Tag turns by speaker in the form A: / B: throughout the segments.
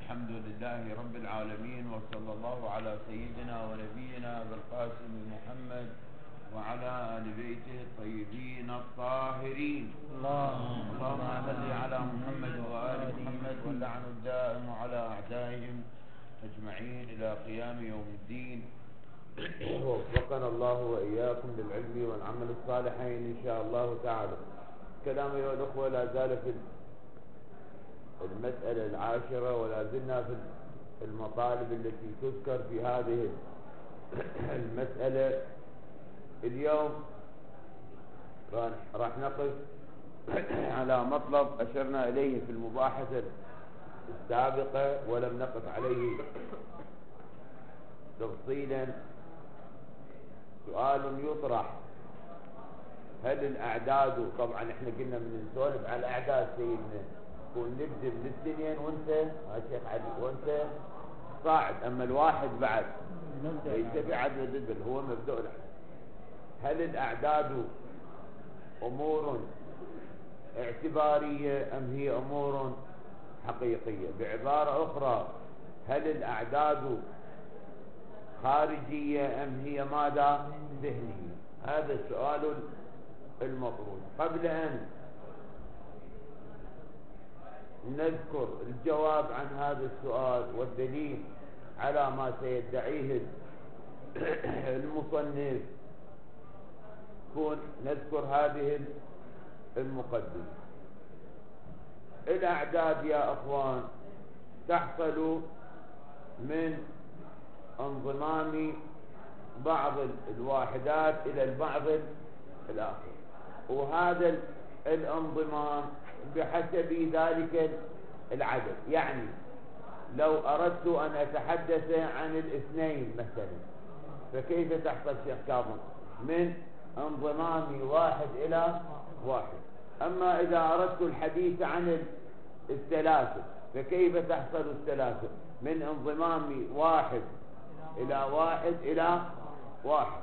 A: الحمد لله رب العالمين، وصلى الله على سيدنا ونبينا بالقاسم محمد وعلى آل بيته الطيبين الطاهرين. اللهم صل على محمد وآل محمد، واللعن الدائم على أعدائهم أجمعين إلى قيام يوم الدين. ووفقنا الله وإياكم للعلم والعمل الصالحين إن شاء الله تعالى. كلام أيها الأخوة لا زال في المسألة العاشرة، ولا زلنا في المطالب التي تذكر في هذه المسألة. اليوم راح نقف على مطلب أشرنا إليه في المباحثة السابقة ولم نقف عليه تفصيلا. سؤال يطرح: هل الأعداد، طبعا احنا قلنا من نسولف على الأعداد سيدنا، ونبدأ من الاثنين وانت يا شيخ علي وانت صاعد، اما الواحد بعد ليس بعد الدبل، هو مبدأ الأعداد. هل الأعداد أمور اعتبارية أم هي أمور حقيقية؟ بعبارة أخرى، هل الأعداد خارجية أم هي ماذا؟ ذهنية. هذا السؤال المطروح. قبل أن نذكر الجواب عن هذا السؤال والدليل على ما سيدعيه المصنف، نذكر هذه المقدمة. الأعداد يا أخوان تحصل من انضمام بعض الواحدات إلى البعض الآخر، وهذا الانضمام بحسب ذلك العدد. يعني لو أردت أن أتحدث عن الاثنين مثلا، فكيف تحصل شيخ كاظم؟ من انضمام واحد إلى واحد. أما إذا أردت الحديث عن الثلاثة، فكيف تحصل الثلاثة؟ من انضمام واحد إلى واحد إلى واحد.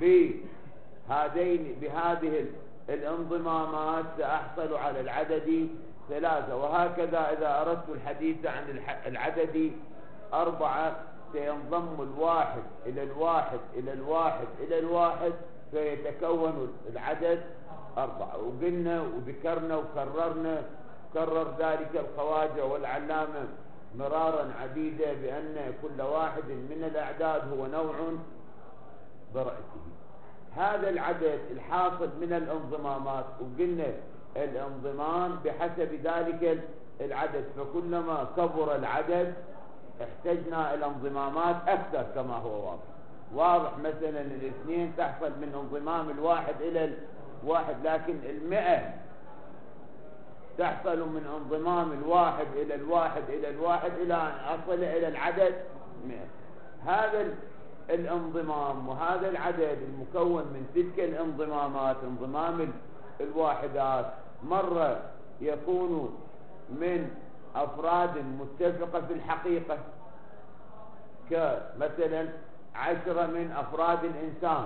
A: بهذه الانضمامات سأحصل على العدد ثلاثة. وهكذا إذا أردت الحديث عن العدد أربعة، سينضم الواحد إلى الواحد إلى الواحد إلى الواحد، فيتكون العدد أربعة. وقلنا وذكرنا وكررنا، كرر ذلك الخواجة والعلامة مرارا عديدة، بأن كل واحد من الأعداد هو نوع برأسه. هذا العدد الحاصل من الانضمامات، وقلنا الانضمام بحسب ذلك العدد، فكلما كبر العدد احتجنا إلى انضمامات أكثر كما هو واضح. مثلا الاثنين تحصل من انضمام الواحد إلى الواحد، لكن 100 تحصل من انضمام الواحد إلى الواحد إلى الواحد إلى أن أصل إلى العدد 100. هذا الانضمام وهذا العدد المكون من تلك الانضمامات، انضمام الواحدات، مرة يكون من أفراد متفقة في الحقيقة، كمثلا 10 من أفراد الإنسان.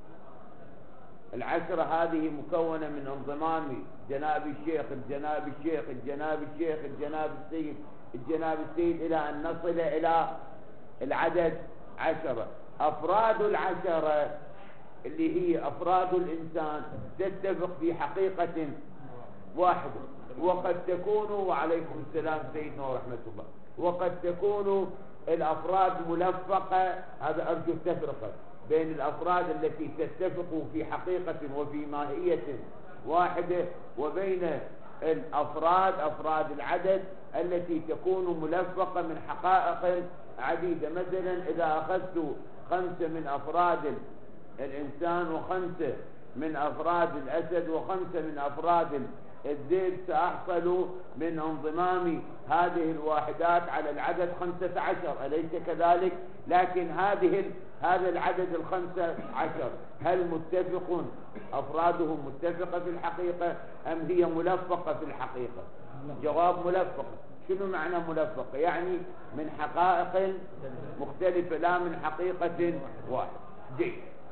A: 10 هذه مكونة من انضمام جناب الشيخ الجناب الشيخ الجناب الشيخ الجناب السيد الجناب السيد، إلى أن نصل إلى العدد 10. أفراد 10 اللي هي أفراد الإنسان تتفق في حقيقة واحدة، وقد تكون، وعليكم السلام سيدنا ورحمة الله، وقد تكون الأفراد ملفقة. هذا أرجو التفرقة بين الأفراد التي تتفق في حقيقة وفي ماهية واحدة، وبين أفراد العدد التي تكون ملفقة من حقائق عديدة. مثلا إذا أخذت 5 من أفراد الإنسان، و5 من أفراد الأسد، و5 من أفراد الذئب، سأحصل من انضمام هذه الواحدات على العدد 15، أليس كذلك؟ لكن هذا العدد 15 هل متفق أفراده متفقة في الحقيقة أم هي ملفقة في الحقيقة؟ جواب ملفقة. شنو معنى ملفقة؟ يعني من حقائق مختلفة لا من حقيقة واحدة. جيد،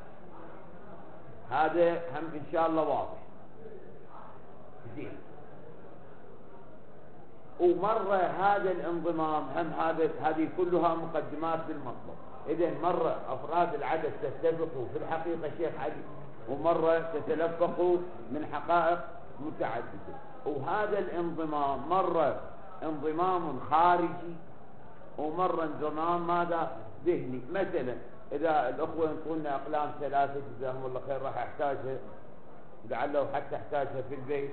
A: هذا هم إن شاء الله واضح. زين، ومرة هذا الانضمام هم هذه كلها مقدمات بالمطلب. إذا مرة أفراد العدد تتفقوا في الحقيقة شيخ علي، ومرة تتلفقوا من حقائق متعددة. وهذا الانضمام مرة انضمام خارجي ومرة انضمام ماذا؟ ذهني. مثلا إذا الأخوة ينطونا أقلام ثلاثة جزاهم الله خير راح أحتاجها، لعله حتى أحتاجها في البيت.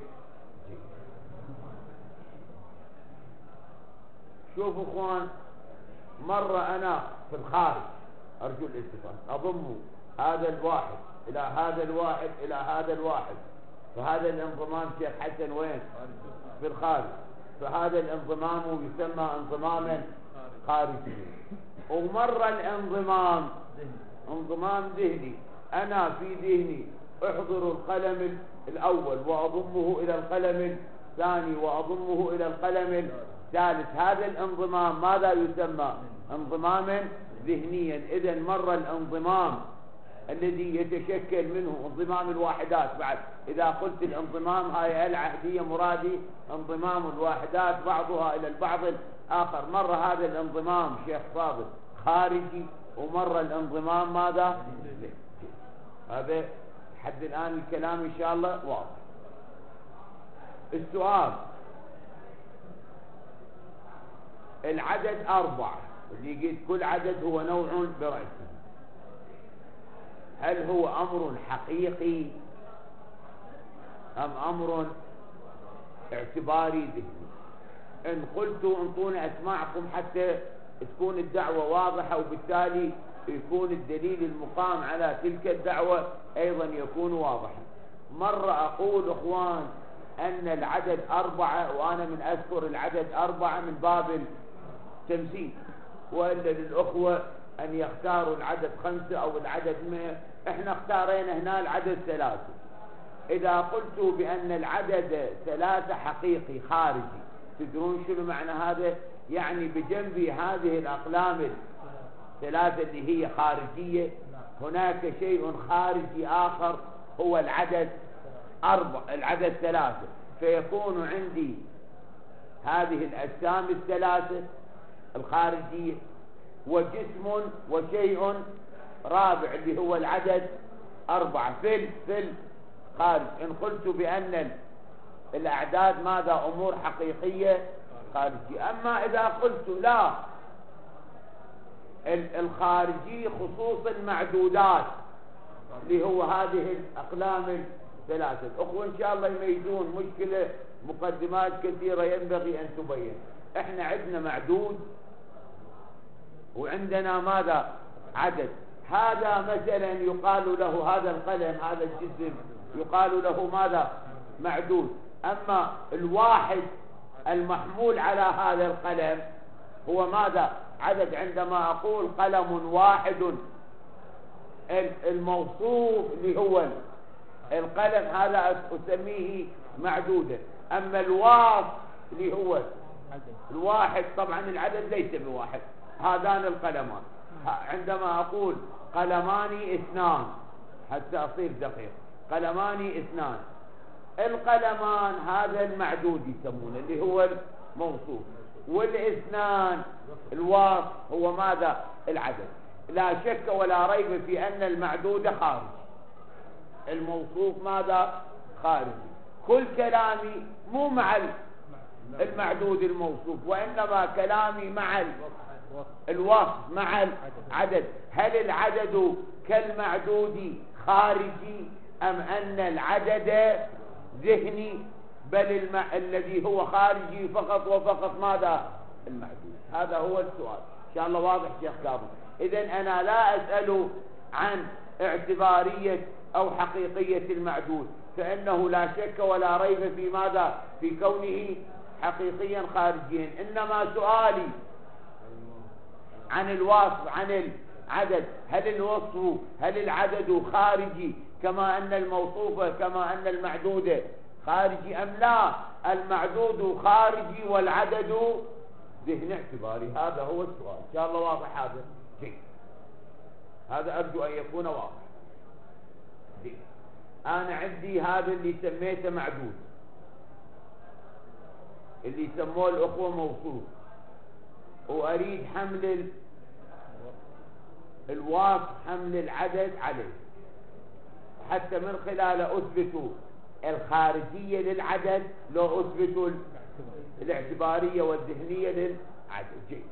A: شوفوا اخوان، مرة انا في الخارج ارجو الالتفات اضم هذا الواحد الى هذا الواحد الى هذا الواحد، فهذا الانضمام شيخ حسن وين؟ في الخارج. فهذا الانضمام يسمى انضماما خارجيا. ومرة الانضمام انضمام ذهني، انا في ذهني احضر القلم الاول واضمه الى القلم الثاني واضمه الى القلم ثالث. هذا الانضمام ماذا يسمى؟ انضماما ذهنيا. اذا مر الانضمام الذي يتشكل منه انضمام الواحدات. بعد اذا قلت الانضمام هاي العهدية مرادي انضمام الواحدات بعضها الى البعض الاخر. مر هذا الانضمام شيخ فاضل خارجي، ومر الانضمام ماذا؟ هذا حد الان الكلام ان شاء الله واضح. السؤال، العدد 4 اللي قلت كل عدد هو نوع برأسه، هل هو أمر حقيقي أم أمر اعتباري ذهني؟ إن قلتوا انطونا أسماعكم حتى تكون الدعوة واضحة، وبالتالي يكون الدليل المقام على تلك الدعوة أيضا يكون واضحا. مرة أقول إخوان أن العدد 4، وأنا من أذكر العدد 4 من باب التمثيل، وإلا للأخوة أن يختاروا العدد 5 أو العدد 100، إحنا اختارينا هنا العدد 3. إذا قلت بأن العدد 3 حقيقي خارجي، تدرون شنو معنى هذا؟ يعني بجنب هذه الأقلام 3 اللي هي خارجية هناك شيء خارجي آخر هو العدد 4، العدد 3. فيكون عندي هذه الأجسام 3 الخارجية وجسم وشيء رابع اللي هو العدد 4 في الخارج. إن قلت بأن الأعداد ماذا؟ أمور حقيقية خارجية. أما إذا قلت لا، الخارجي خصوص المعدودات اللي هو هذه الأقلام 3. الأخوة إن شاء الله يميزون مشكلة مقدمات كثيرة ينبغي أن تبين. إحنا عندنا معدود وعندنا ماذا؟ عدد. هذا مثلا يقال له هذا القلم هذا الجسم يقال له ماذا؟ معدود. أما الواحد المحمول على هذا القلم هو ماذا؟ عدد. عندما أقول قلم واحد، الموصوف اللي هو القلم هذا أسميه معدودا. أما الواصف اللي هو الواحد، طبعا العدد ليس بواحد، هذان القلمان. عندما أقول قلمان 2 حتى أصير دقيق، قلمان 2، القلمان هذا المعدود يسمونه اللي هو الموصوف، والاثنان الواصف هو ماذا؟ العدد. لا شك ولا ريب في أن المعدود خارج، الموصوف ماذا؟ خارجي. كل كلامي مو مع المعدود الموصوف، وإنما كلامي مع الوصف مع العدد. هل العدد كالمعدود خارجي أم أن العدد ذهني؟ بل الذي هو خارجي فقط وفقط ماذا؟ المعدود. هذا هو السؤال. إن شاء الله واضح شيخ كاظم. إذن أنا لا أسأل عن اعتبارية أو حقيقية المعدود، فإنه لا شك ولا ريب في ماذا؟ في كونه حقيقيا خارجيا. إنما سؤالي عن الوصف عن العدد، هل الوصف هل العدد خارجي كما أن الموصوف كما أن المعدود خارجي أم لا؟ المعدود خارجي والعدد ذهن اعتباري. هذا هو السؤال. إن شاء الله واضح هذا شيء، هذا أرجو أن يكون واضح. أنا عندي هذا اللي سميته معدود، اللي يسموه الأخوة موصول، وأريد حمل الواصف حمل العدد عليه، حتى من خلاله أثبت الخارجية للعدد لو أثبت الاعتبارية والذهنية للعدد. جيد.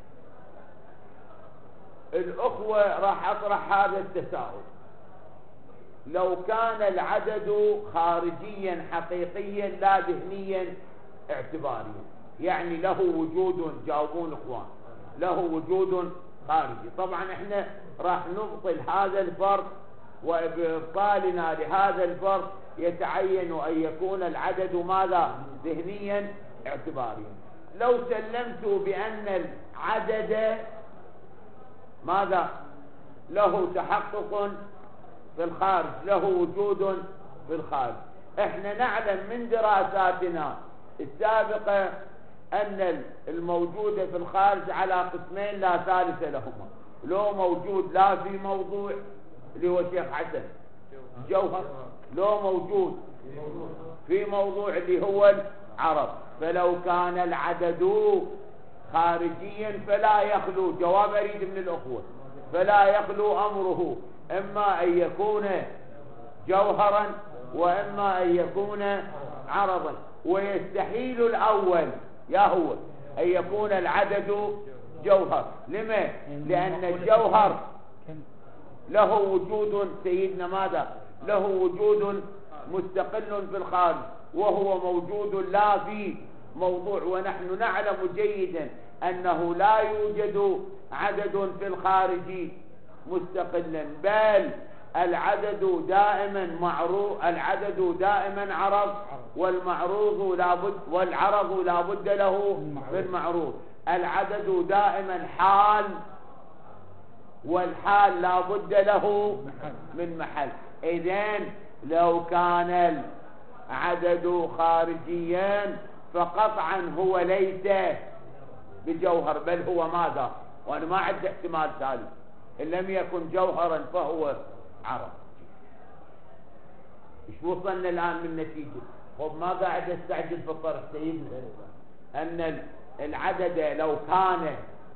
A: الأخوة راح أطرح هذا التساؤل: لو كان العدد خارجيا حقيقيا لا ذهنيا اعتباريا، يعني له وجود، جاوبون اخوان، له وجود خارجي. طبعا احنا راح نبطل هذا الفرق، وبإبطالنا لهذا الفرق يتعين أن يكون العدد ماذا؟ ذهنيا اعتباريا. لو سلمت بأن العدد ماذا؟ له تحقق في الخارج، له وجود في الخارج. احنا نعلم من دراساتنا السابقة أن الموجود في الخارج على قسمين لا ثالث لهما. لو موجود لا في موضوع اللي هو شيخ حسن جوهر، لو موجود في موضوع اللي هو العرض. فلو كان العدد خارجيا فلا يخلو، جواب أريد من الأخوة، فلا يخلو أمره إما أن يكون جوهرا وإما أن يكون عرضا. ويستحيل الأول يا هو أن يكون العدد جوهر. لما؟ لأن الجوهر له وجود، سيدنا ماذا؟ له وجود مستقل في الخارج، وهو موجود لا في موضوع. ونحن نعلم جيدا أنه لا يوجد عدد في الخارج مستقلا، بل العدد دائما معروض، العدد دائما عرض، والمعروض لابد، والعرض لابد له من معروض. العدد دائما حال، والحال لابد له من محل. إذن لو كان العدد خارجيا فقطعا هو ليس بجوهر، بل هو ماذا؟ وأنا ما عندي احتمال ثالث، إن لم يكن جوهرا فهو عرض. ايش وصلنا الآن من نتيجة؟ خب ما قاعد استعجل في الطرح سيدنا، أن العدد لو كان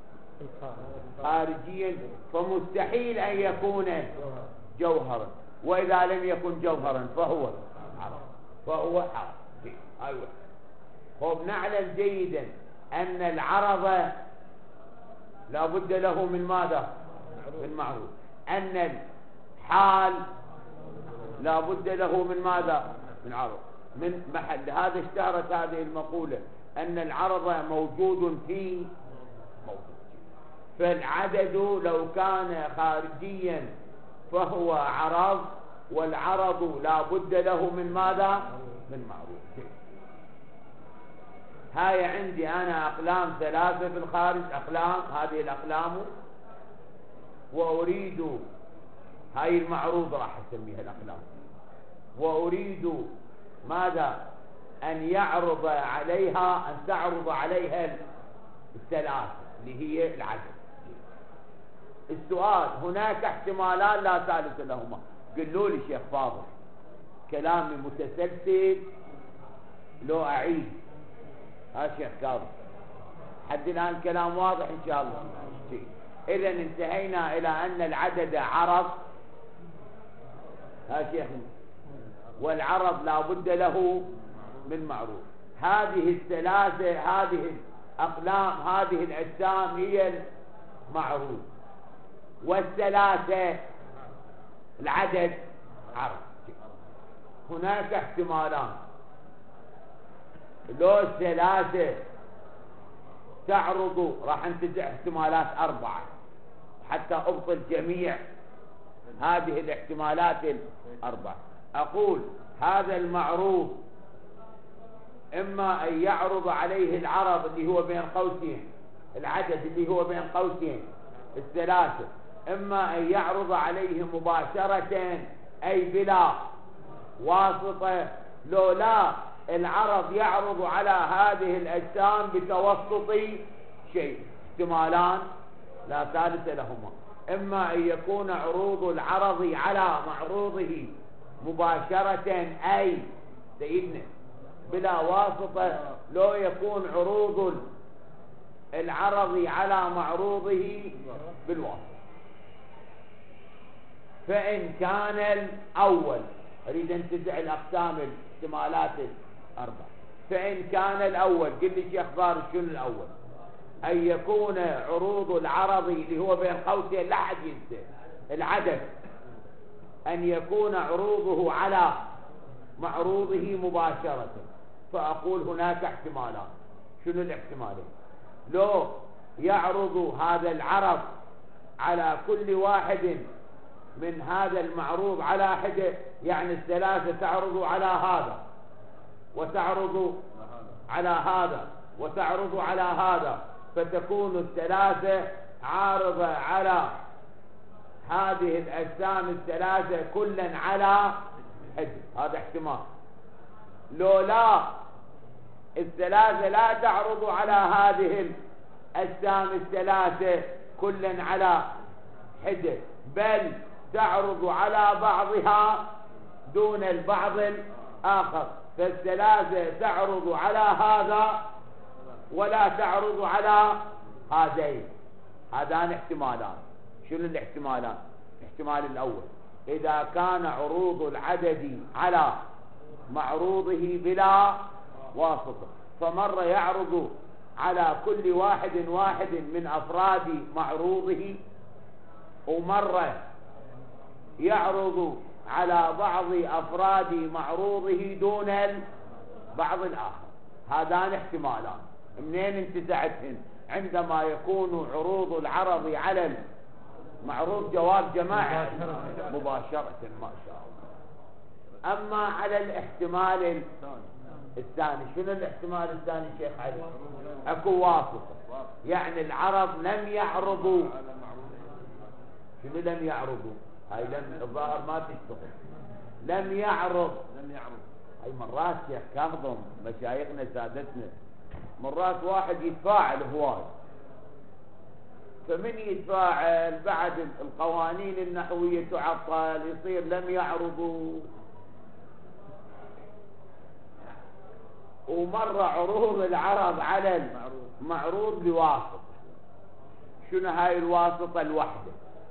A: خارجيا فمستحيل أن يكون جوهرا، وإذا لم يكن جوهرا فهو عرض، فهو عرض. أيوة. خب نعلم جيدا أن العرض لا بد له من ماذا؟ من معروف. أن الحال لا بد له من ماذا؟ من عرض، من محل. هذا اشتهرت هذه المقولة أن العرض موجود في موجود. فالعدد لو كان خارجيا فهو عرض، والعرض لا بد له من ماذا؟ من معروف. هاي عندي أنا أقلام ثلاثة في الخارج، أقلام، هذه الأقلام، وأريد هاي المعروض راح أسميها الأقلام، وأريد ماذا؟ أن يعرض عليها، أن تعرض عليها الثلاثة اللي هي العدد. السؤال: هناك احتمالان لا ثالث لهما. قلوا لي شيخ فاضل كلامي متسلسل لو أعيد؟ ها شيخ كاظم، حد الآن كلام واضح إن شاء الله. إذا انتهينا إلى أن العدد عرض، ها شيخ، والعرض لا بد له من معروف. هذه الثلاثة، هذه الأقلام، هذه الأجسام هي المعروف، والثلاثة العدد عرض. هناك احتمالان: لو الثلاثة تعرض، راح انتج احتمالات 4 حتى أبطل جميع هذه الاحتمالات 4. أقول هذا المعروف إما أن يعرض عليه العرض اللي هو بين قوسين، العدد اللي هو بين قوسين الثلاثة، إما أن يعرض عليه مباشرة أي بلا واسطة. لو لا، العرض يعرض على هذه الأجسام بتوسط شيء. احتمالان لا ثالث لهما: إما أن يكون عروض العرض على معروضه مباشرة أي سيدنا بلا واسطة لو يكون عروض العرض على معروضه بالواسطة. فإن كان الأول، أريد أن تدع الأقسام الاحتمالات الأربع. فإن كان الأول، قل لي شيخ فارس شنو الأول؟ أن يكون عروض العرض اللي هو بين قوسين لا أحد ينسى العدد، أن يكون عروضه على معروضه مباشرة. فأقول هناك احتمالات. شنو الاحتمالين؟ لو يعرض هذا العرض على كل واحد من هذا المعروض على حدة، يعني الثلاثة تعرض على هذا وتعرض على هذا وتعرض على هذا، فتكون الثلاثة عارضة على هذه الأجسام الثلاثة كلا على حدة. هذا احتمال. لو لا، الثلاثة لا تعرض على هذه الأجسام الثلاثة كلا على حدة، بل تعرض على بعضها دون البعض الآخر، فالثلاثة تعرض على هذا ولا تعرض على هذين. هذان احتمالان. شنو الاحتمالان؟ الاحتمال الأول، إذا كان عروض العدد على معروضه بلا واسطة، فمرة يعرض على كل واحد من أفراد معروضه، ومرة يعرض على بعض أفراد معروضه دون البعض الآخر. هذان احتمالان. منين انتزعتهن؟ عندما يكون عروض العرض على المعروض جواب جماعي مباشرة ما شاء الله. أما على الاحتمال الثاني، شنو الاحتمال الثاني شيخ علي؟ اكو واسطة، يعني العرض لم يعرضوا. شنو لم يعرضوا؟ هاي لم الظاهر ما تشتغل. لم يعرض. هاي مرات شيخ كاظم مشايخنا سادتنا، مرات واحد يتفاعل هواي، فمن يتفاعل بعد القوانين النحوية تعطل، يصير لم يعرضوا. ومرة عروض العرض على المعروض بواسطة. شنو هاي الواسطة؟ الوحدة،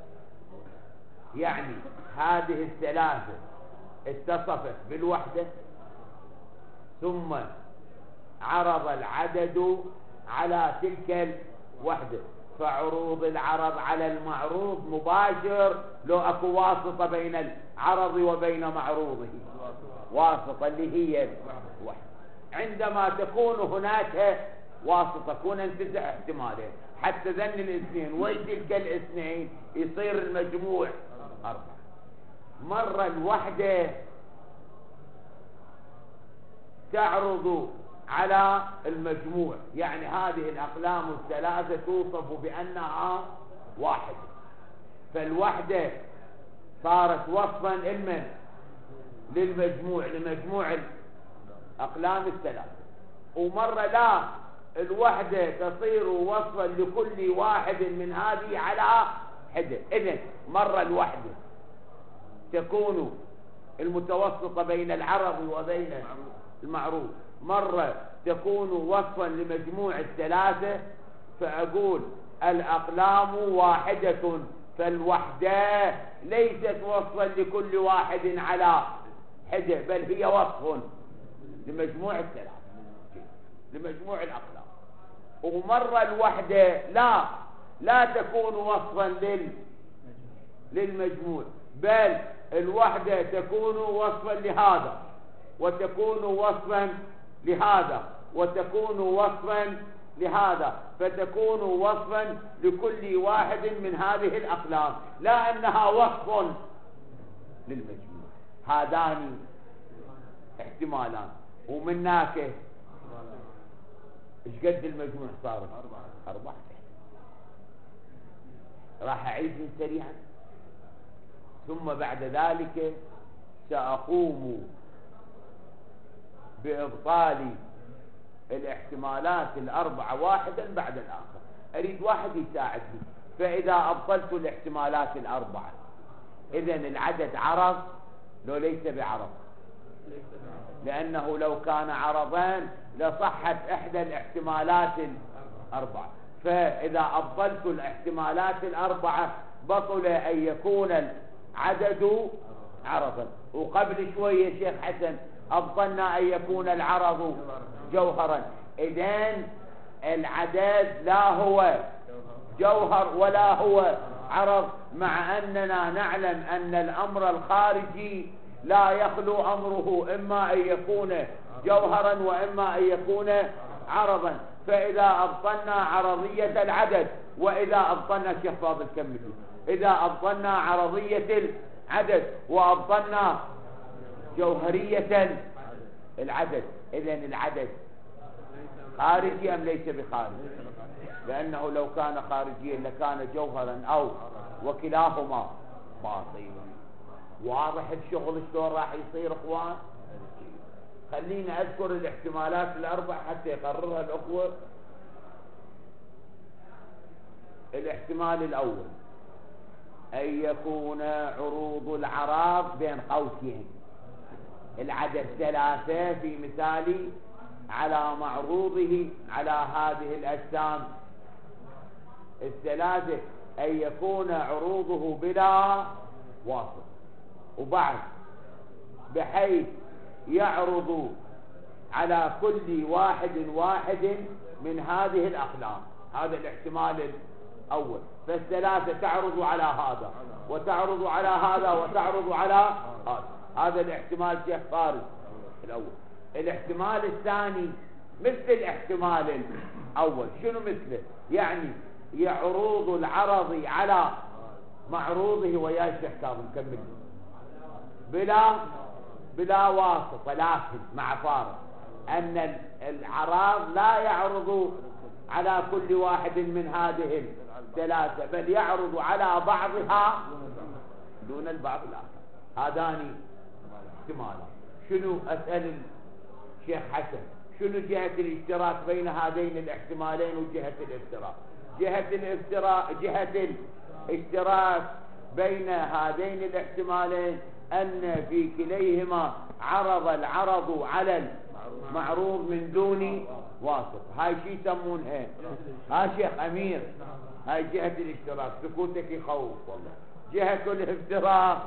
A: يعني هذه الثلاثة اتصفت بالوحدة، ثم عرض العدد على تلك الوحدة، فعروض العرض على المعروض مباشر لو اكو واسطة بين العرض وبين معروضه، واسطة اللي هي الوحدة. عندما تكون هناك واسطة تكون انتزع احتمالين حتى ذن الاثنين وتلك الاثنين يصير المجموع 4. مرة الوحدة تعرض على المجموع، يعني هذه الأقلام الثلاثة توصف بأنها واحدة، فالوحدة صارت وصفا للمجموع، لمجموع الأقلام الثلاثة. ومرة لا، الوحدة تصير وصفا لكل واحد من هذه على حدة. إذن مرة الوحدة تكون المتوسطة بين العرض وبين المعروض، مرة تكون وصفا لمجموع الثلاثة، فأقول الأقلام واحدة، فالوحدة ليست وصفا لكل واحد على حدة، بل هي وصف لمجموع الثلاثة، لمجموع الأقلام. ومرة الوحدة لا تكون وصفا للمجموع، بل الوحدة تكون وصفا لهذا، وتكون وصفا لهذا، وتكون وصفا لهذا، فتكون وصفا لكل واحد من هذه الأقلام، لا أنها وصف للمجموع. هذان احتمالان. ومن هناك ايش قد المجموع صار؟ 4. راح أعيد سريعا، ثم بعد ذلك سأقوم بإبطال الاحتمالات ال4 واحدا بعد الآخر. أريد واحد يساعدني. فإذا أبطلت الاحتمالات ال4، إذن العدد عرض لو ليس بعرض، لأنه لو كان عرضان لصحت إحدى الاحتمالات الأربعة. فإذا أبطلت الاحتمالات الأربعة بطل أن يكون العدد عرضا. وقبل شوية شيخ حسن أبطلنا أن يكون العرض جوهرا. إذن العدد لا هو جوهر ولا هو عرض، مع أننا نعلم أن الأمر الخارجي لا يخلو أمره إما أن يكون جوهرا وإما أن يكون عرضا. فإذا أبطلنا عرضية العدد، وإذا أبطلنا شيخ فاضل كمل، إذا أبطلنا عرضية العدد وأبطلنا جوهرية العدد، إذن العدد خارجي أم ليس بخارجي؟ لأنه لو كان خارجيا لكان جوهرا أو وكلاهما باطلا. واضح الشغل شلون راح يصير اخوان؟ خلينا اذكر الاحتمالات الاربع حتى يقررها الاخوه. الاحتمال الاول ان يكون عروض العراض بين قوسين العدد 3 في مثالي على معروضه على هذه الاجسام الثلاثه، ان يكون عروضه بلا واسط، وبعد بحيث يعرض على كل واحد من هذه الأقلام. هذا الاحتمال الأول. فالثلاثة تعرض على هذا وتعرض على هذا وتعرض على هذا. هذا الاحتمال شيخ فارس الأول. الاحتمال الثاني مثل الاحتمال الأول. شنو مثله؟ يعني يعرض العرض على معروضه. ويا شيخ كاظم كمل. بلا واسطة، لكن مع فارق أن العراض لا يعرض على كل واحد من هذه الثلاثة، بل يعرض على بعضها دون البعض الآخر. هذان احتمالان. شنو أسأل الشيخ حسن، شنو جهة الاشتراك بين هذين الاحتمالين وجهة الافتراق؟ جهة الاشتراك بين هذين الاحتمالين أن في كليهما عرض العرض على المعروض من دون واسط. هاي شي يسمونها ها شيخ أمير، هاي جهة الاشتراك. سكوتك يخوف والله. جهة الافتراق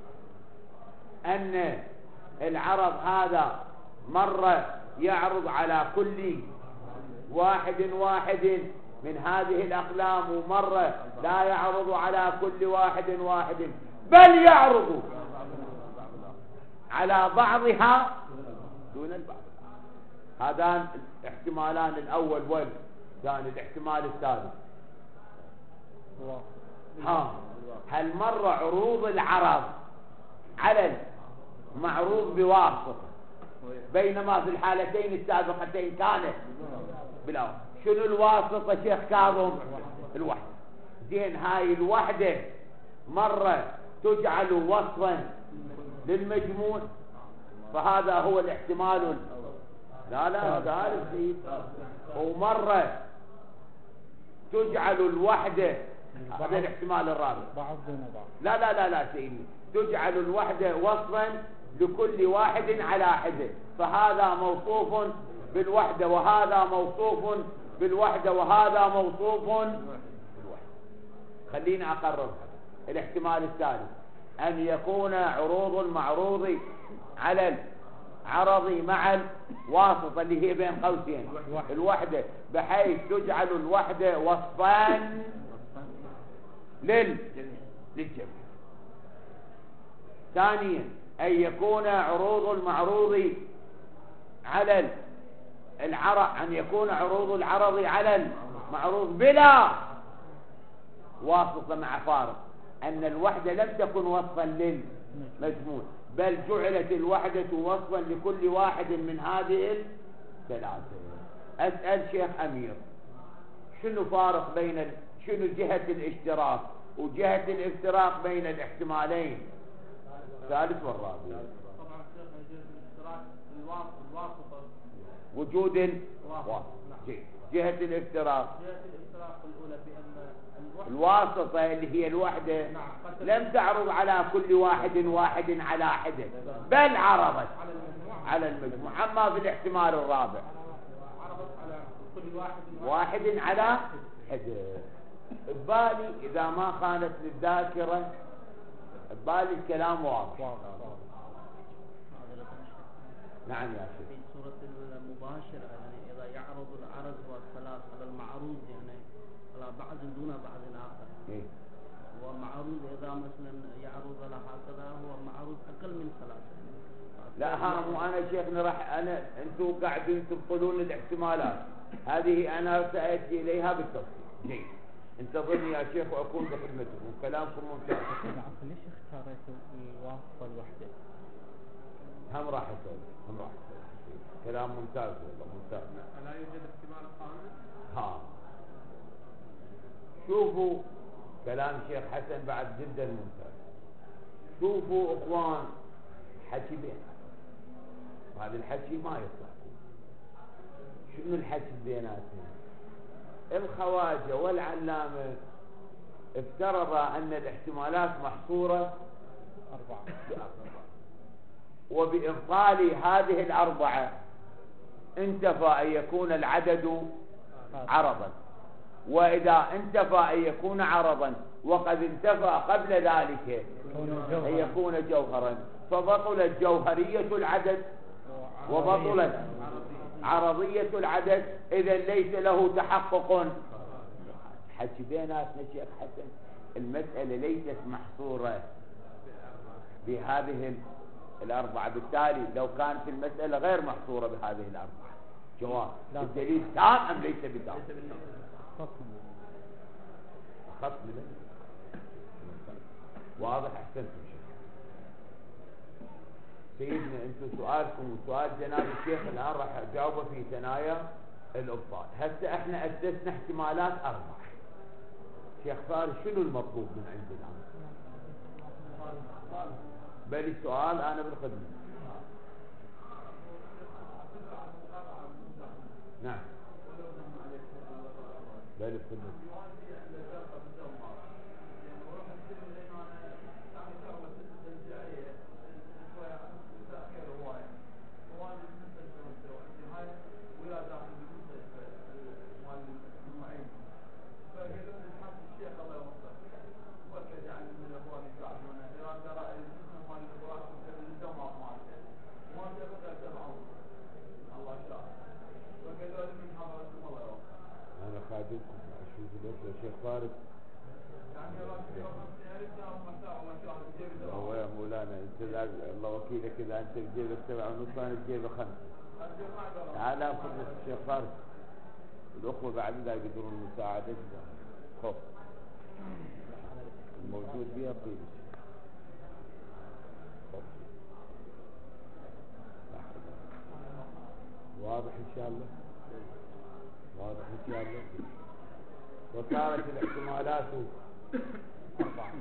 A: أن العرض هذا مرة يعرض على كل واحد من هذه الأقلام، ومرة لا يعرض على كل واحد بل يعرض على بعضها دون البعض. هذان الاحتمالان الأول والثاني. الاحتمال الثالث هل مر عروض العرض على المعروض بواسطة، بينما في الحالتين السابقتين كانت بلا. شنو الواسطة شيخ كاظم؟ الوحدة. زين هاي الوحدة مرة تجعل وصفا للمجموع، فهذا هو الاحتمال. لا هذا الشيء. ومرة تجعل الوحدة، هذا الاحتمال الرابع. لا سيدي، تجعل الوحدة وصفا لكل واحد على حدة، فهذا موصوف بالوحدة وهذا موصوف بالوحدة وهذا موصوف بالوحدة. خلينا أقرر. الاحتمال الثالث أن يكون عروض المعروض على العرض مع الواسطة اللي هي بين قوسين الوحدة، بحيث تجعل الوحدة وصفان للجميع. ثانيا أن يكون عروض المعروض على العرض، أن يكون عروض العرض على المعروض بلا واسطة، مع فارق أن الوحدة لم تكن وصفا للمجموع، بل جعلت الوحدة وصفا لكل واحد من هذه الثلاثة. أسأل شيخ أمير، شنو فارق بين شنو جهة الاشتراك وجهة الافتراق بين الاحتمالين الثالث والرابع؟
B: طبعا جهة الاشتراك الواسطة،
A: وجود الواسطة. جهة الافتراق
B: الأولى بأن
A: الواسطة اللي هي الوحدة لم تعرض على كل واحد على حدة، بل عرضت على المجموع. أما في الاحتمال الرابع
B: كل واحد
A: واحد على حدة. ببالي إذا ما خانت الذاكرة ببالي الكلام واضح. نعم يا شيخ.
C: في سورة المباشرة يعني إذا يعرض العرض والثلاث على المعروض يعني على بعض دون بعض آخر.
A: إيه؟
C: ومعروض إذا مثلا يعرض على هكذا هو معروض أقل من ثلاثة.
A: لا ها مو أنا شيخنا أنتم قاعدين تبطلون الاحتمالات هذه، أنا سأتي إليها بالتفصيل. جيد، انتظرني يا شيخ وأكون بخدمتكم وكلامكم ممتاز.
D: ليش اختاريتوا الواسطة الوحدة؟
A: هم راح أسوي كلام ممتاز والله ممتاز.
B: لا يوجد احتمال خامس.
A: ها شوفوا كلام شيخ حسن بعد جدا ممتاز. شوفوا اخوان حكي بين هذا الحكي ما يصح. شنو الحكي بيناتنا؟ الخواجة والعلامة افترض ان الاحتمالات محصورة
D: 4
A: وبإبطال هذه الأربعة انتفى أن يكون العدد عرضا، وإذا انتفى أن يكون عرضا وقد انتفى قبل ذلك أن يكون جوهرا، فبطلت جوهرية العدد وبطلت عرضية العدد، إذا ليس له تحقق. حكي بيناتنا شيخ حسن المسألة ليست محصورة بهذه الأربعة، بالتالي لو كانت المسألة غير محصورة بهذه الأربعة جواب الدليل تام أم ليس بتام؟ خط من واضح. أحسنتم شيخ سيدنا. أنتم سؤالكم وسؤال جناب الشيخ الآن راح أجاوبه في ثنايا الأبطال. هسه احنا أسسنا احتمالات 4. شيخ فارس شنو المطلوب من عندنا؟ بل السؤال أنا بالخدمة. نعم بل الخدمة. أنا خادمكم أشوف الأخوة شيخ فارس. هو يا مولانا أنت الله وكيلك إذا أنت بجيبك 7.5 أنا بجيبك 5. هذا خدمة الشيخ فارس. الأخوة بعد لا يقدرون مساعدة خوف الموجود بها قيل واضح إن شاء الله. واضح إن شاء الله. وصارت الاحتمالات 4.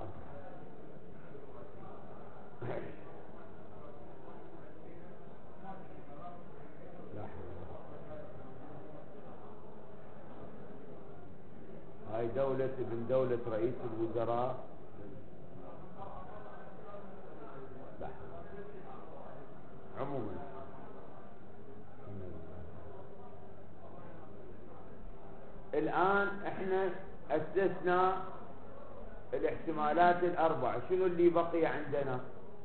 A: هاي دولة ابن دولة رئيس الوزراء. لا عموما الآن احنا أسسنا الاحتمالات 4. شنو اللي بقي عندنا؟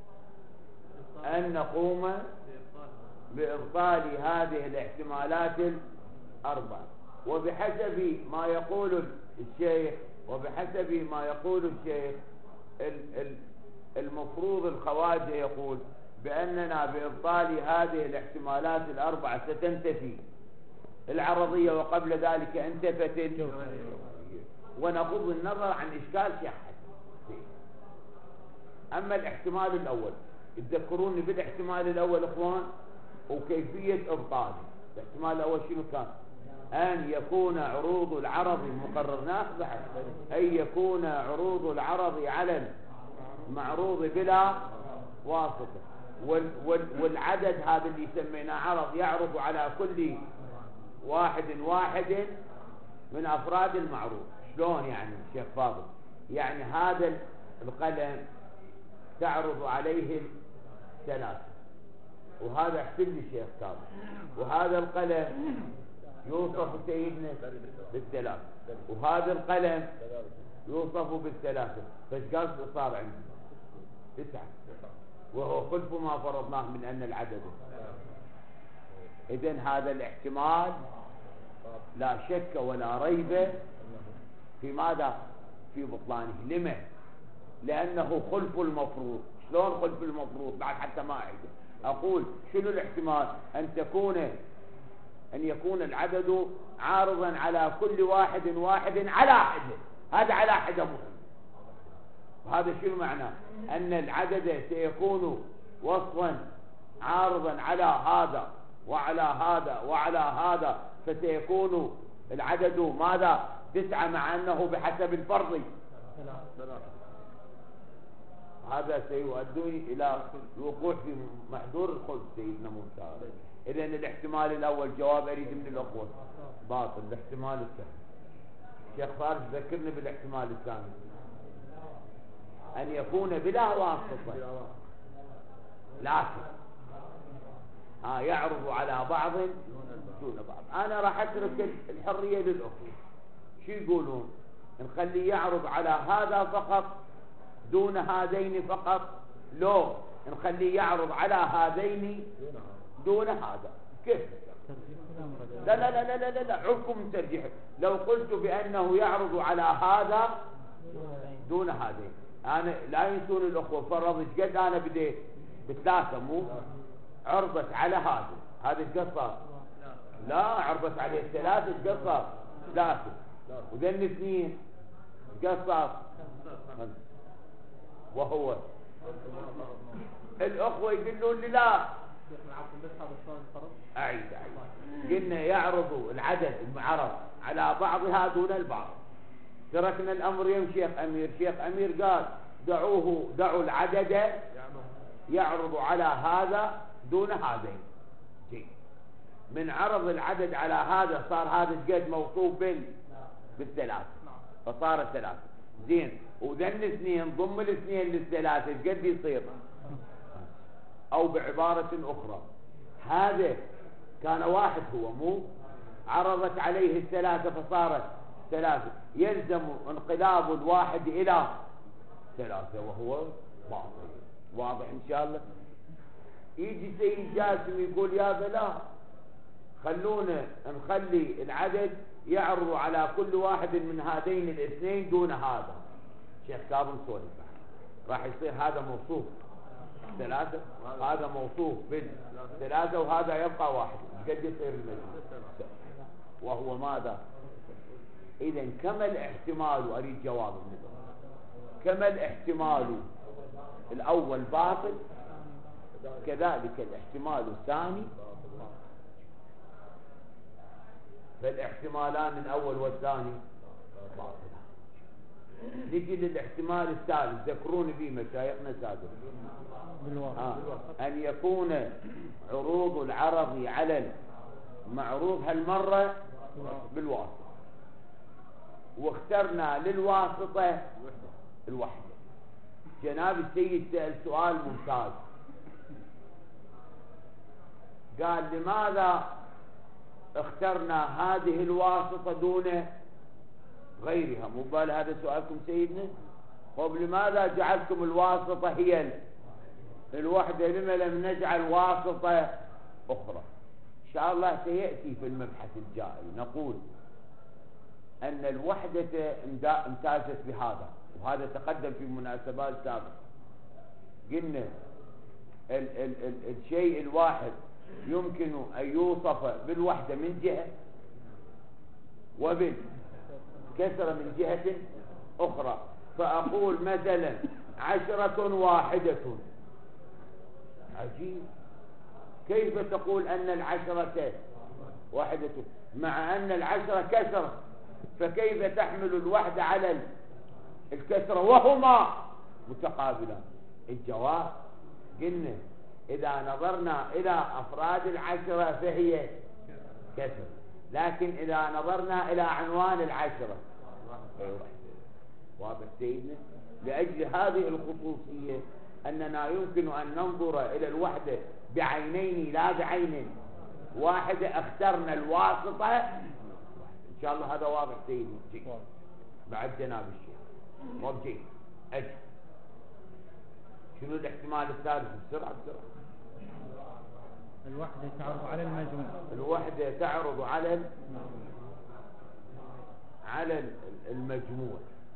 A: أن نقوم بإبطال هذه الاحتمالات 4 وبحسب ما يقول الشيخ المفروض الخواجة يقول بأننا بإبطال هذه الاحتمالات 4 ستنتفي العرضية وقبل ذلك انتفت الجوهرية، ونغض النظر عن إشكال شيخ حسن. أما الاحتمال الأول تذكروني بالاحتمال الأول إخوان وكيفية إبطاله. الاحتمال الأول شنو كان؟ أن يكون عروض العرض مقرر ناخذ أن يكون عروض العرض على المعروض بلا واسطة، والعدد هذا اللي سميناه عرض يعرض على كل واحد من أفراد المعروض. شلون يعني شيخ فاضل؟ يعني هذا القلم تعرض عليه 3 وهذا احسب لي شيخ كامل، وهذا القلم يوصف سيدنا بالثلاثة، وهذا القلم يوصف بالثلاثة. فايش قال صار عندي 9، وهو خلف ما فرضناه من أن العدد. إذن هذا الاحتمال لا شك ولا ريب في ماذا؟ في بطلانه. لما؟ لأنه خلف المفروض. شلون خلف المفروض؟ بعد حتى ما أعيده. أقول شنو الاحتمال؟ أن يكون العدد عارضا على كل واحد على حدة. هذا على حدة مهم. وهذا شنو معناه؟ أن العدد سيكون وصفا عارضا على هذا وعلى هذا وعلى هذا، فسيكون العدد ماذا؟ 9، مع أنه بحسب الفرض 3. هذا سيؤدي إلى الوقوع في محذور الخلف سيدنا موسى. إذن الاحتمال الأول جواب أريد من الأخوة باطل. الاحتمال الثاني شيخ فارس ذكرني بالاحتمال الثاني، أن يكون بلا واسطة لكن يعرض على بعض دون بعض. أنا راح أترك الحرية للأخوة. شو يقولون؟ نخليه يعرض على هذا فقط دون هذين فقط؟ لو نخليه يعرض على هذين دون هذا. كيف؟ لا لا لا لا لا لا، عرفكم ترجيح. لو قلت بأنه يعرض على هذا دون هذين، أنا لا ينسون الأخوة فرض قد أنا بديت ب3 مو عرضت على هذا القصة، لا عرضت عليه 3 قصة 3 وذن 2 قصة. وهو الأخوة يقولون لي لا أعيد قلنا يعرض العدد المعرض على بعضها دون البعض. تركنا الأمر يم شيخ أمير. شيخ أمير قال دعوا العدد يعرض على هذا دون هذين. من عرض العدد على هذا صار هذا قد موصوف بال3 فصار 3 زين. وذن 2 ضم 2 لل3 قد يصير؟ أو بعبارة أخرى هذا كان 1 هو مو عرضت عليه 3 فصارت 3، يلزم انقلاب 1 إلى 3 وهو باطل. واضح إن شاء الله؟ يجي سيد جاسم يقول يا بلا خلونا نخلي العدد يعرض على كل واحد من هذين الاثنين دون هذا. شيخ كاظم سولف راح يصير هذا موصوف 3 هذا موصوف بال3 وهذا يبقى 1. قد يصير المجموع وهو ماذا؟ إذن كما الاحتمال، أريد جواب منه، كما الاحتمال الأول باطل كذلك الاحتمال الثاني. فالاحتمالان الأول والثاني باطل. نجي للاحتمال الثالث، ذكرون به مشايخنا سابقا، أن يكون عروض العرض على المعروض هالمرة بالواسطة، واخترنا للواسطة الوحدة. جناب السيد سأل سؤال ممتاز، قال لماذا اخترنا هذه الواسطة دون غيرها؟ مو بال هذا سؤالكم سيدنا؟ طب لماذا جعلتم الواسطة هي الوحدة؟ لما لم نجعل واسطة أخرى؟ إن شاء الله سيأتي في المبحث الجائي نقول أن الوحدة امتازت بهذا، وهذا تقدم في مناسبات سابقة. قلنا الشيء الواحد يمكن أن يوصف بالوحدة من جهة وبالكسرة من جهة أخرى. فأقول مثلا 10 واحدة. عجيب، كيف تقول أن 10 واحدة مع أن 10 كسرة؟ فكيف تحمل الوحدة على الكسرة وهما متقابلان؟ الجواب قلنا إذا نظرنا إلى أفراد 10 فهي كسر، لكن إذا نظرنا إلى عنوان 10 واضح سيدنا؟ لأجل هذه الخصوصية أننا يمكن أن ننظر إلى الوحدة بعينين لا بعين واحدة اخترنا الواسطة. ان شاء الله هذا واضح سيدي. جيد. بعد جناب الشيخ وبجيد اجل. شنو الاحتمال الثالث؟ بسرعة بسرعة.
D: الوحدة تعرض على المجموع.
A: الوحدة تعرض على المجموع.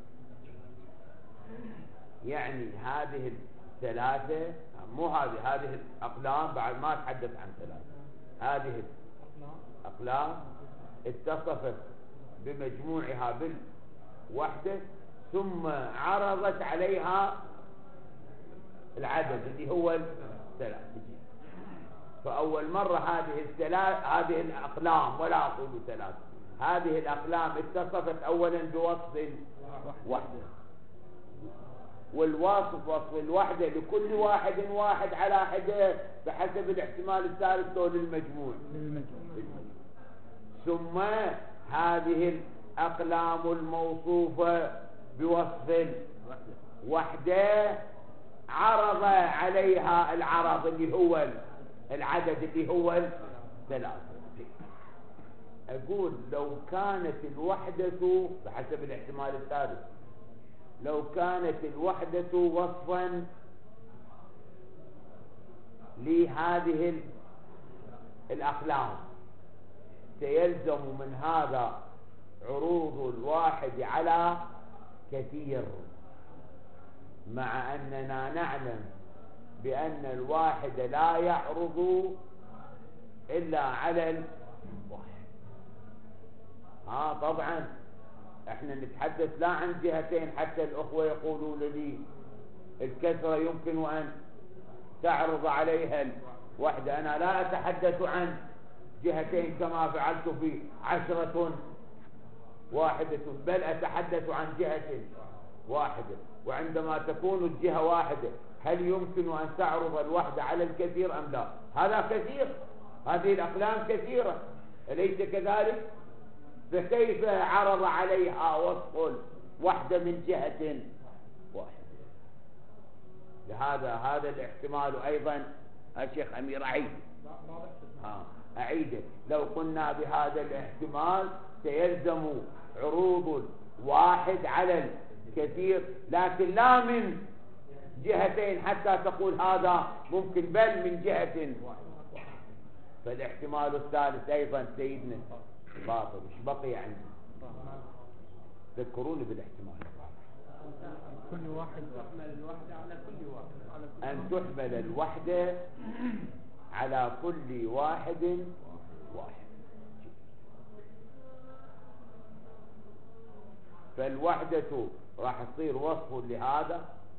A: يعني هذه الثلاثة، مو هذه الأقلام، بعد ما أتحدث عن ثلاثة. هذه الأقلام اتصفت بمجموعها بالوحدة، ثم عرضت عليها العدد اللي هو الثلاثة. فأول مرة هذه الأقلام، ولا أقول ثلاثة، هذه الأقلام اتصفت أولا بوصف وحدة، والواصف وصف الوحدة لكل واحد على حدة بحسب الاحتمال الثالث دول المجموع. ثم هذه الأقلام الموصوفة بوصف وحدة عرض عليها العرض اللي هو العدد اللي هو ثلاثة. أقول لو كانت الوحدة بحسب الاحتمال الثالث، لو كانت الوحدة وصفا لهذه الأقلام سيلزم من هذا عروض الواحد على كثير، مع أننا نعلم بأن الواحد لا يعرض إلا على الواحد. طبعا احنا نتحدث لا عن جهتين، حتى الأخوة يقولون لي الكثرة يمكن أن تعرض عليها الوحدة. أنا لا أتحدث عن جهتين كما فعلت في 10 واحدة، بل أتحدث عن جهة واحدة. وعندما تكون الجهة واحدة هل يمكن أن تعرض الوحدة على الكثير أم لا؟ هذا كثير، هذه الأقلام كثيرة، أليس كذلك؟ فكيف عرض عليها وصف واحدة من جهة واحدة؟ لهذا هذا الاحتمال أيضا الشيخ أمير أعيده. لو قلنا بهذا الاحتمال سيلزم عروض الواحد على الكثير، لكن لا من جهتين حتى تقول هذا ممكن، بل من جهة. فالاحتمال الثالث أيضا سيدنا باطل. مش بقي عندي؟ تذكروني بالاحتمال
D: كل واحد
B: تحمل الوحدة على كل واحد.
A: أن تحمل الوحدة على كل واحد. فالوحدة راح تصير وصف لهذا.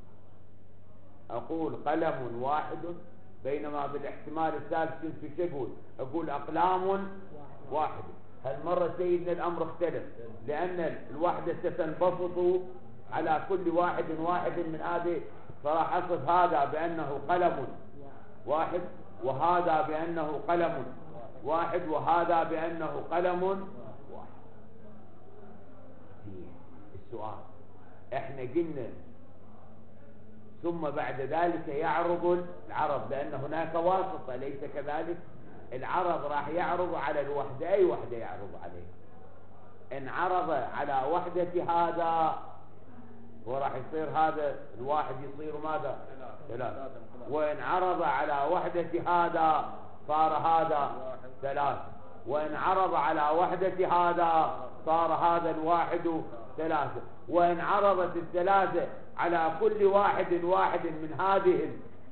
A: أقول قلم واحد، بينما بالاحتمال الثالث كنت تقول أقول أقلام واحدة. هالمرة سيدنا الأمر اختلف، لأن الوحدة ستنبسط على كل واحد من هذه، فراح أصف هذا بأنه قلم واحد، وهذا بأنه قلم واحد، وهذا بأنه قلم واحد. السؤال احنا قلنا ثم بعد ذلك يعرض العرض، لأن هناك واسطة، ليس كذلك؟ العرض راح يعرض على الوحدة. أي وحدة يعرض عليها؟ إن عرض على وحدة هذا وراح يصير هذا الواحد يصير ماذا؟ ثلاثة. وإن عرض على وحدة هذا صار هذا ثلاثة. وإن عرض على وحدة هذا صار هذا الواحد ثلاثة. وإن عرضت الثلاثة على كل واحد من هذه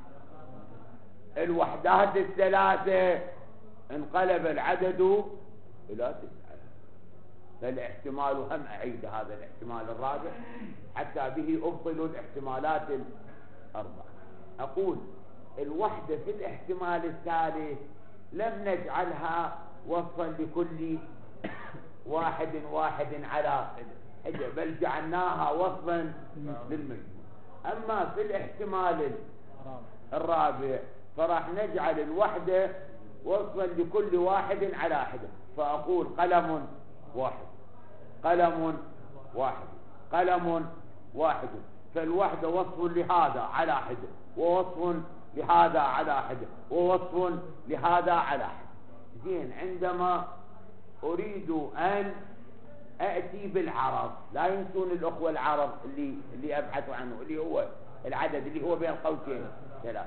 A: الوحدات الثلاثة انقلب العدد إلى 9. فالاحتمال هم أعيد هذا الاحتمال الرابع حتى به أبطل الاحتمالات الأربعة. أقول الوحدة في الاحتمال الثالث لم نجعلها وصفا لكل واحد على حدة، بل جعلناها وصفا للمجموع. أما في الاحتمال الرابع فراح نجعل الوحدة وصفا لكل واحد على حدة، فأقول قلم واحد، قلم واحد، قلم واحد. فالوحدة وصف لهذا على حدة، ووصف لهذا على حدة، ووصف لهذا على حدة. زين عندما أريد أن أأتي بالعرض، لا ينسون الأخوة العرض اللي أبحث عنه، اللي هو العدد اللي هو بين قوسين 3.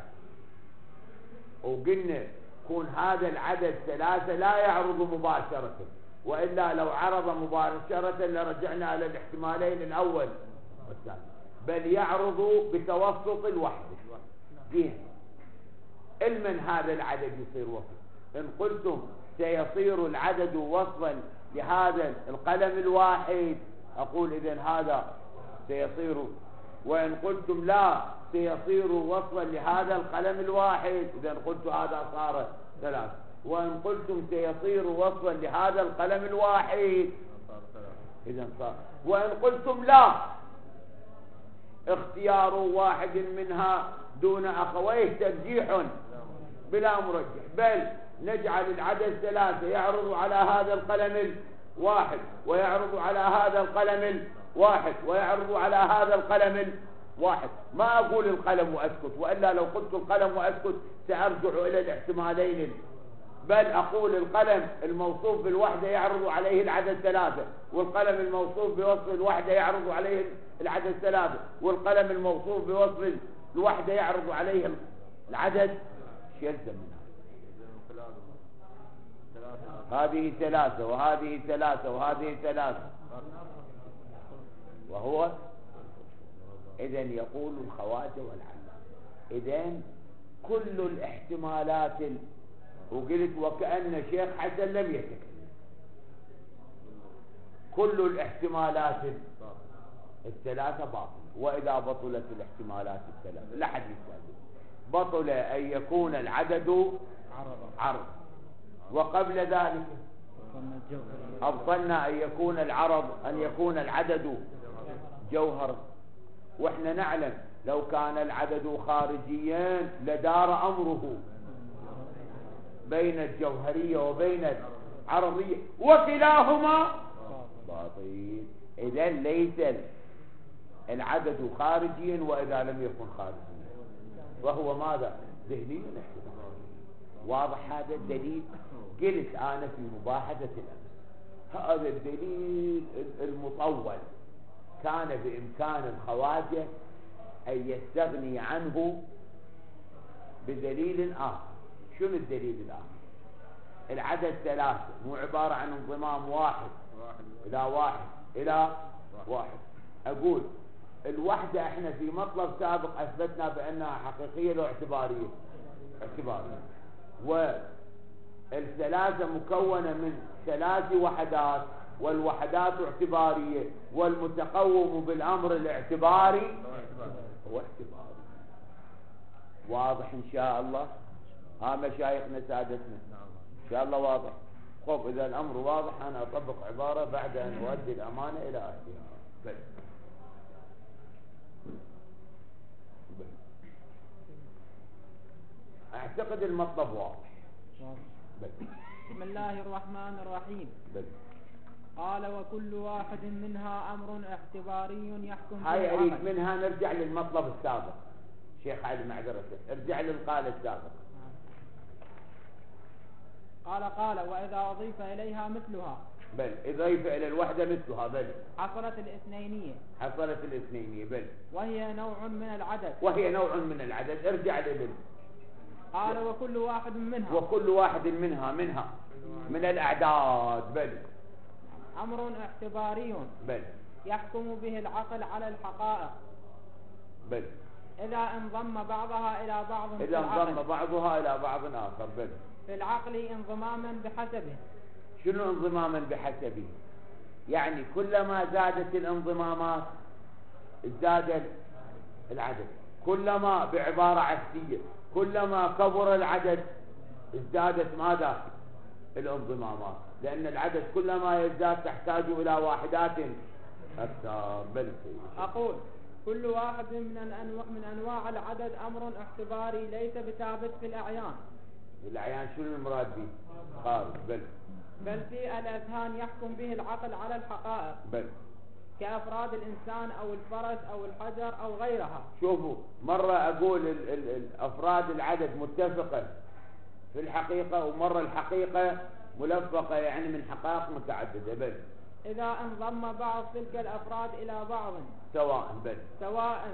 A: وقلنا كون هذا العدد 3 لا يعرض مباشرة، وإلا لو عرض مباشرة لرجعنا إلى الاحتمالين الأول والثاني، بل يعرض بتوسط الوحدة. زين المن هذا العدد يصير وصف؟ إن قلتم سيصير العدد وصفا لهذا القلم الواحد أقول إذن هذا سيصير، وإن قلتم لا سيصير وصفا لهذا القلم الواحد إذن قلت هذا صار 3، وإن قلتم سيصير وصفا لهذا القلم الواحد إذن صار، وإن قلتم لا اختيار واحد منها دون أخويه ترجيح بلا مرجح، بل نجعل العدد 3 يعرض على هذا القلم الواحد ويعرض على هذا القلم الواحد ويعرض على هذا القلم الواحد. ما أقول القلم وأسكت، وإلا لو قلت القلم وأسكت سأرجع إلى الاحتمالين، بل أقول القلم الموصوف بالوحدة يعرض عليه العدد 3، والقلم الموصوف بوصف الوحدة يعرض عليه العدد 3، والقلم الموصوف بوصف الوحدة يعرض عليه العدد. يلزم منها هذه 3 وهذه 3 وهذه 3، وهو إذن يقول الخواجة والعلامة إذن كل الاحتمالات وقلت وكأن شيخ حسن لم يتكلم، كل الاحتمالات 3 باطل، وإذا بطلت الاحتمالات 3 لا حد يستهزئ، بطل أن يكون العدد عرض، وقبل ذلك أبطلنا أن يكون العدد جوهر. وإحنا نعلم لو كان العدد خارجيا لدار أمره بين الجوهرية وبين العرضية، وكلاهما باطل. إذا ليس العدد خارجيا وإذا لم يكن خارجيا وهو ماذا؟ ذهني احتمالي. واضح هذا الدليل؟ قلت أنا في مباحثة الأمس هذا الدليل المطول كان بإمكان الخواجة أن يستغني عنه بدليل آخر. شنو الدليل الآخر؟ العدد 3 مو عبارة عن انضمام واحد إلى واحد إلى واحد. أقول الوحدة احنا في مطلب سابق أثبتنا بأنها حقيقية لو اعتبارية، والثلاثة مكونة من 3 وحدات، والوحدات اعتبارية، والمتقوم بالأمر الاعتباري هو اعتباري. واضح إن شاء الله؟ ها مشايخنا سادتنا إن شاء الله واضح. خب إذا الأمر واضح أنا أطبق عبارة بعد أن أؤدي الأمانة إلى أهلها. أعتقد المطلب واضح.
B: بسم الله الرحمن الرحيم. قال وكل واحد منها أمر اعتباري يحكم
A: هاي أريد منها نرجع للمطلب السابق. شيخ علي معذرة ارجع للقال السابق.
B: قال وإذا أضيف إليها مثلها
A: بل إضيف إلى الوحدة مثلها بل
B: حصلت الاثنينية بل وهي نوع من العدد ارجع للم. قال وكل واحد منها
A: من الأعداد بل
B: أمر اعتباري
A: بل
B: يحكم به العقل على الحقائق
A: بل
B: إذا انضم بعضها إلى بعض
A: آخر بل
B: في العقل انضماما بحسبه.
A: شنو انضماما بحسبه؟ يعني كلما زادت الانضمامات ازداد العدد، كلما بعبارة عكسية كلما كبر العدد ازدادت ماذا؟ الانضمامات، لأن العدد كلما يزداد تحتاج إلى واحدات أكثر. بل
B: أقول كل واحد من أنواع العدد أمر اعتباري ليس بثابت في الأعيان.
A: الأعيان شنو المراد به؟ خارج
B: بل في الأذهان يحكم به العقل على الحقائق
A: بل
B: كأفراد الإنسان أو الفرس أو الحجر أو غيرها.
A: شوفوا مرة أقول الأفراد العدد متفقة في الحقيقة، ومرة الحقيقة ملفقة يعني من حقائق متعددة. بل
B: إذا انضم بعض تلك الأفراد إلى بعض سواء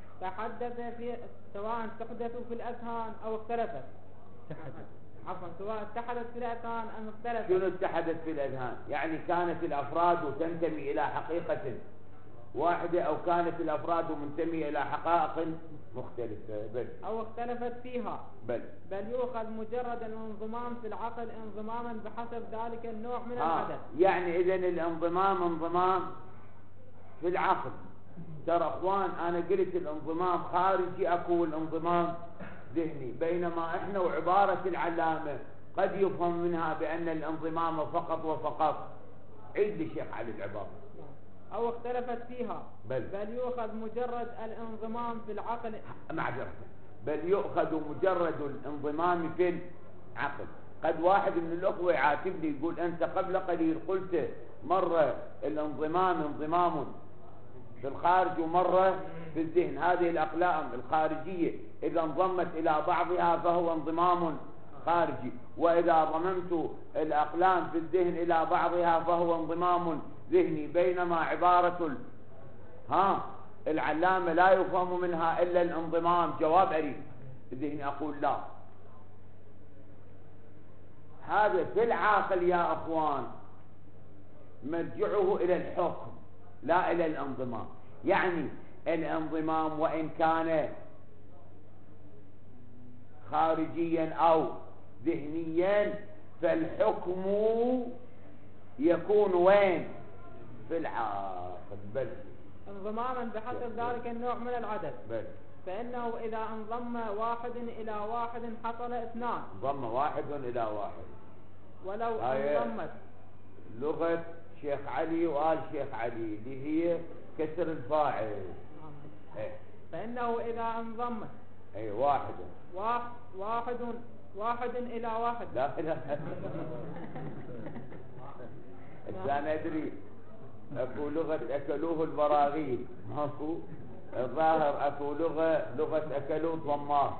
B: تحدثوا في الأذهان أو اختلفت. سواء اتحدت في الأذهان أم اختلفت.
A: شنو اتحدت في الأذهان؟ يعني كانت الأفراد تنتمي إلى حقيقة واحدة، أو كانت الأفراد منتمية إلى حقائق مختلفة.
B: أو اختلفت فيها.
A: بل
B: يؤخذ مجرد الانضمام في العقل انضماما بحسب ذلك النوع من العدد.
A: يعني إذن الانضمام انضمام في العقل. ترى أخوان أنا قلت الانضمام خارجي أكو الانضمام ذهني، بينما إحنا وعبارة العلامة قد يفهم منها بأن الانضمام فقط وفقط. عيد لي شيخ علي العبارة.
B: أو اختلفت فيها.
A: بل
B: يؤخذ مجرد الانضمام في العقل.
A: معذرة. بل يؤخذ مجرد الانضمام في العقل. قد واحد من الأخوة يعاتبني يقول أنت قبل قليل قلت مرة الانضمام انضمام في الخارج ومرة في الذهن. هذه الأقلام الخارجية إذا انضمت إلى بعضها فهو انضمام خارجي، وإذا ضممت الأقلام في الذهن إلى بعضها فهو انضمام ذهني. بينما عبارة العلامة لا يفهم منها إلا الانضمام. جواب أريد الذهني. أقول لا، هذا في العاقل يا أخوان مرجعه إلى الحكم لا إلى الانضمام. يعني الانضمام وإن كان خارجيا أو ذهنيا فالحكم يكون وين؟ في العاقل. بل
B: انضماما بحسب ذلك النوع من العدد.
A: بل
B: فإنه إذا انضم واحد إلى واحد حصل اثنان.
A: انضم واحد إلى واحد.
B: ولو انضمت
A: لغة شيخ علي وآل شيخ علي اللي هي كسر الفاعل.
B: فإنه إذا انضمت واحد إلى واحد.
A: لا أنا أدري أكو لغة أكلوه البراغيث، ماكو الظاهر أكو لغة أكلوه الضمار.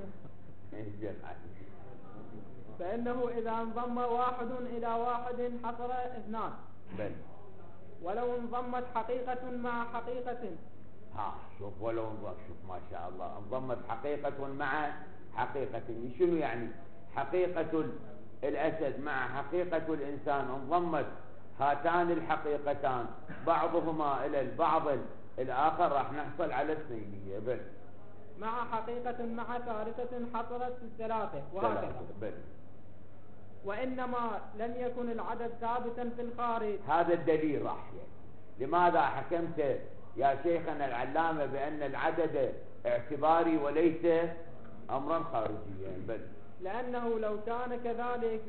B: فإنه إذا انضم واحد إلى واحد حصل اثنان.
A: بل
B: ولو انضمت حقيقة مع حقيقة.
A: شوف ولو شوف ما شاء الله انضمت حقيقة مع حقيقة. شنو يعني؟ حقيقة الأسد مع حقيقة الإنسان انضمت هاتان الحقيقتان بعضهما إلى البعض الآخر راح نحصل على اثنينية. بل
B: مع حقيقة مع ثالثة حصلت الثلاثة وهكذا.
A: بل
B: وإنما لم يكن العدد ثابتا في الخارج.
A: هذا الدليل راح لماذا حكمت يا شيخنا العلامة بأن العدد اعتباري وليس أمرا خارجيا؟ بل
B: لأنه لو كان كذلك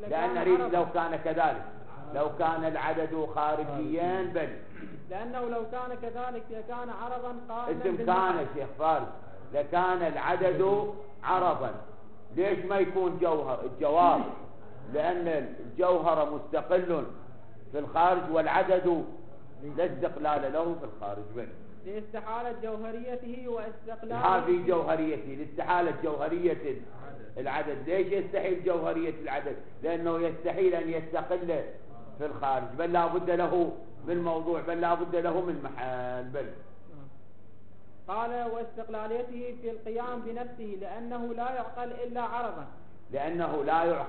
A: لو كان العدد خارجيا. بل
B: لأنه لو كان كذلك لكان عرضا قائما.
A: اسم كان شيخ فارس لكان العدد عرضا. ليش ما يكون جوهر؟ الجواب لأن الجوهر مستقل في الخارج والعدد لا استقلال له في الخارج. بل
B: لاستحالة جوهريته واستقلاله.
A: هذه جوهريته لاستحالة جوهرية العدد. ليش يستحيل جوهرية العدد؟ لأنه يستحيل أن يستقل في الخارج، بل لا بد له من موضوع، بل لا بد له من محل. بل
B: قال واستقلاليته في القيام بنفسه لأنه لا يعقل إلا عرضا.
A: لأن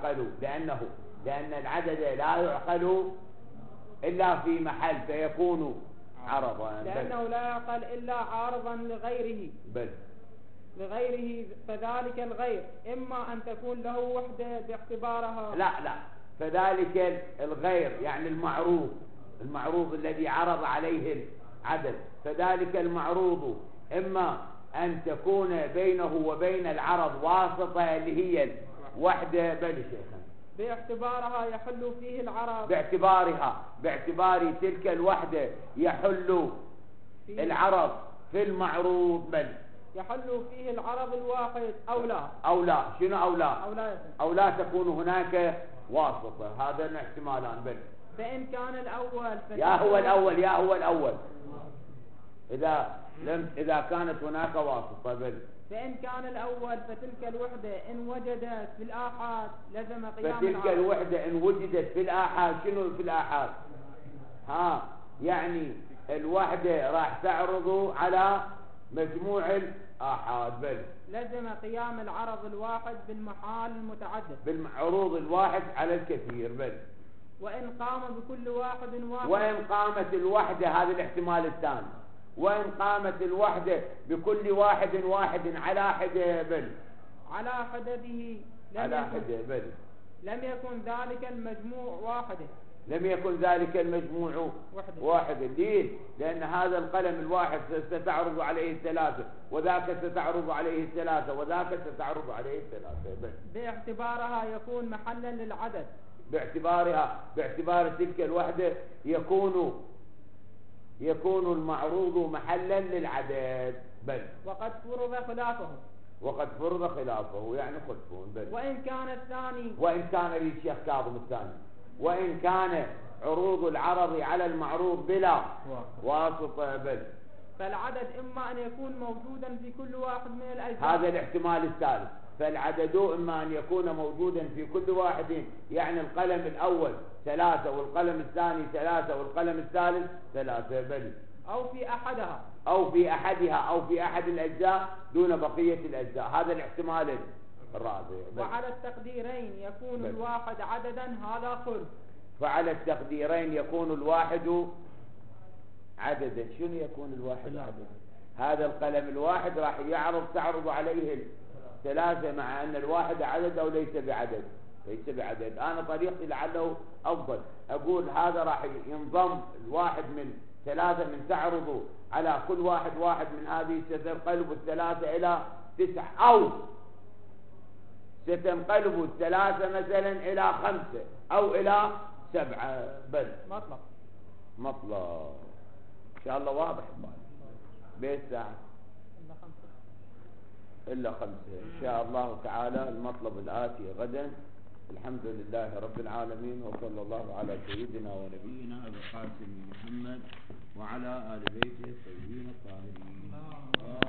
A: العدد لا يعقل إلا في محل فيكون عرضا.
B: لأنه لا يعقل إلا عارضا لغيره. لغيره فذلك الغير إما أن تكون له وحدة باعتبارها.
A: لا فذلك الغير يعني المعروض الذي عرض عليه العدد. فذلك المعروض إما أن تكون بينه وبين العرض واسطة اللي هي الوحدة. بل شيخنا
B: باعتبارها يحل فيه العرض.
A: باعتبار تلك الوحدة يحل العرض في المعروض. بل
B: يحل فيه العرض الواحد أو لا.
A: شنو أو لا تكون هناك واسطة. هذا احتمالان. بل
B: فإن كان الأول
A: يا هو الأول إذا كانت هناك واسطة. بل
B: فإن كان الأول فتلك الوحدة إن وجدت في الآحاد لزم قيام
A: فتلك
B: العرض.
A: الوحدة إن وجدت في الآحاد، شنو في الآحاد؟ يعني الوحدة راح تعرض على مجموع الآحاد، بل
B: لزم قيام العرض الواحد بالمحال المتعدد،
A: بالعروض الواحد على الكثير، بل
B: وإن قام بكل واحد
A: وإن قامت الوحدة، هذا الاحتمال الثاني، وإن قامت الوحدة بكل واحد على حدة، بل
B: على حدده
A: على حدة، بل
B: لم يكن ذلك المجموع واحدة.
A: لم يكن ذلك المجموع واحدا. ليه؟ لأن هذا القلم الواحد ستعرض عليه الثلاثة، وذاك ستعرض عليه الثلاثة، وذاك ستعرض عليه الثلاثة، بل
B: باعتبارها يكون محلا للعدد، باعتبار تلك الوحدة يكون المعروض محلا للعدد، بل وقد فرض خلافه
A: يعني خلفون، بل
B: وإن كان الثاني،
A: وإن كان للشيخ كاظم الثاني، وإن كان عروض العرض على المعروض بلا واسطة، بل
B: فالعدد إما أن يكون موجودا في كل واحد من الأجزاء،
A: هذا الاحتمال الثالث. فالعدد إما أن يكون موجودا في كل واحد، يعني القلم الأول 3 والقلم الثاني 3 والقلم الثالث 3، بل
B: أو في أحدها
A: أو في أحد الأجزاء دون بقية الأجزاء، هذا الاحتمال الرابع.
B: وعلى التقديرين يكون الواحد عددا، هذا خلف.
A: فعلى التقديرين يكون الواحد عددا. شنو يكون الواحد عددا؟ هذا القلم الواحد راح تعرض عليه الثلاثة، مع أن الواحد عدد أو ليس بعدد. أنا طريقتي لعله أفضل، أقول هذا راح ينضم الواحد من 3 من تعرض على كل واحد من هذه ستنقلب الثلاثة إلى 9، أو ستنقلب الثلاثة مثلا إلى 5 أو إلى 7، بل مطلق. إن شاء الله واضح بيت ساعة إلا 5 إن شاء الله تعالى. المطلب الآتي غدا. الحمد لله رب العالمين، وصلى الله على سيدنا ونبينا أبي القاسم محمد وعلى آل بيته الطيبين الطاهرين.